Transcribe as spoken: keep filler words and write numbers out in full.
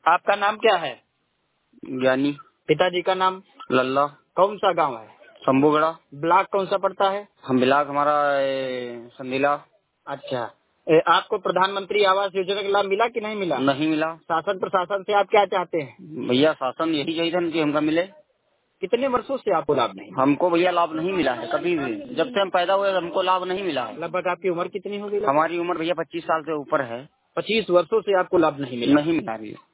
आपका नाम क्या है? ज्ञानी। पिताजी का नाम? लल्ला। कौन सा गांव है? शंभूगढ़ा। ब्लॉक कौन सा पड़ता है? हम ब्लॉक हमारा ए, संदीला। अच्छा, ए, आपको प्रधानमंत्री आवास योजना का लाभ मिला कि नहीं मिला? नहीं मिला। शासन प्रशासन से आप क्या चाहते हैं? भैया शासन यही चाहिए था कि हमको मिले। कितने वर्षों से आपको लाभ नहीं? हमको भैया लाभ नहीं मिला है कभी भी, जब से हम पैदा हुए हमको लाभ नहीं मिला है। लगभग आपकी उम्र कितनी होगी? हमारी उम्र भैया पच्चीस साल से ऊपर है। पच्चीस वर्षों से आपको लाभ नहीं मिला? नहीं मिला भैया।